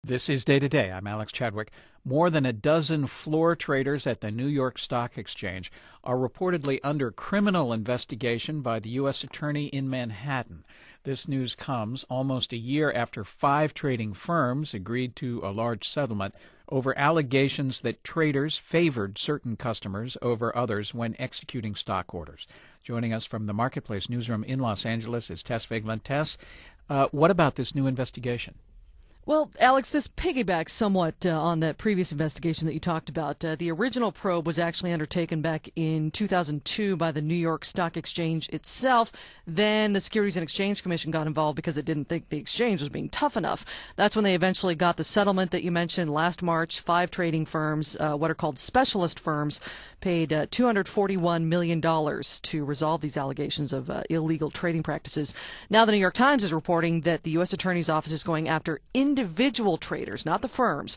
This is Day to Day. I'm Alex Chadwick. More than a dozen floor traders at the New York Stock Exchange are reportedly under criminal investigation by the U.S. Attorney in Manhattan. This news comes almost a year after 5 trading firms agreed to a large settlement over allegations that traders favored certain customers over others when executing stock orders. Joining us from the Marketplace newsroom in Los Angeles is Tess Vigeland. Tess, what about this new investigation? Well, Alex, this piggybacks somewhat on that previous investigation that you talked about. The original probe was actually undertaken back in 2002 by the New York Stock Exchange itself. Then the Securities and Exchange Commission got involved because it didn't think the exchange was being tough enough. That's when they eventually got the settlement that you mentioned last March. 5 trading firms, what are called specialist firms, paid $241 million to resolve these allegations of illegal trading practices. Now the New York Times is reporting that the U.S. Attorney's Office is going after individual traders, not the firms.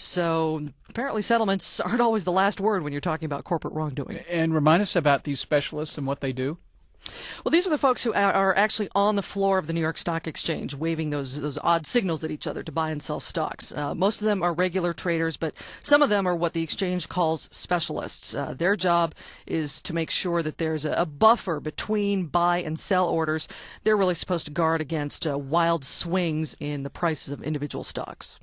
So apparently settlements aren't always the last word when you're talking about corporate wrongdoing. And remind us about these specialists and what they do. Well, these are the folks who are actually on the floor of the New York Stock Exchange waving those odd signals at each other to buy and sell stocks. Most of them are regular traders, but some of them are what the exchange calls specialists. Their job is to make sure that there's a buffer between buy and sell orders. They're really supposed to guard against wild swings in the prices of individual stocks.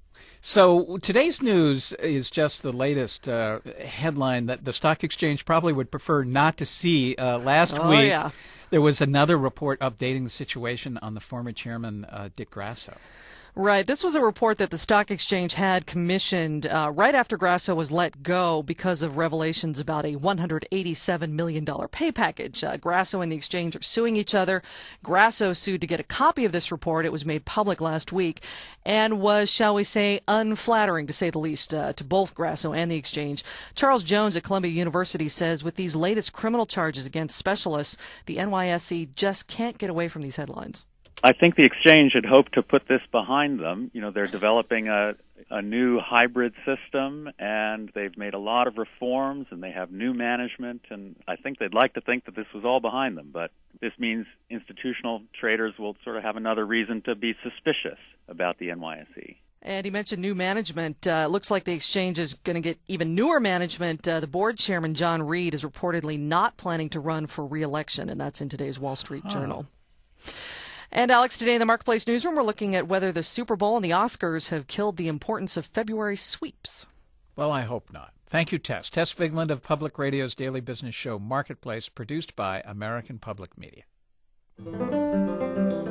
So today's news is just the latest headline that the stock exchange probably would prefer not to see. Last week, there was another report updating the situation on the former chairman, Dick Grasso. Right. This was a report that the stock exchange had commissioned right after Grasso was let go because of revelations about a $187 million pay package. Grasso and the exchange are suing each other. Grasso sued to get a copy of this report. It was made public last week and was, shall we say, unflattering, to say the least, to both Grasso and the exchange. Charles Jones at Columbia University says with these latest criminal charges against specialists, the NYSE just can't get away from these headlines. I think the exchange had hoped to put this behind them. You know, they're developing a new hybrid system, and they've made a lot of reforms, and they have new management, and I think they'd like to think that this was all behind them. But this means institutional traders will sort of have another reason to be suspicious about the NYSE. And he mentioned new management. Looks like the exchange is going to get even newer management. The board chairman, John Reed, is reportedly not planning to run for re-election, and that's in today's Wall Street Journal. And, Alex, today in the Marketplace newsroom, we're looking at whether the Super Bowl and the Oscars have killed the importance of February sweeps. Well, I hope not. Thank you, Tess. Tess Vigeland of Public Radio's daily business show Marketplace, produced by American Public Media.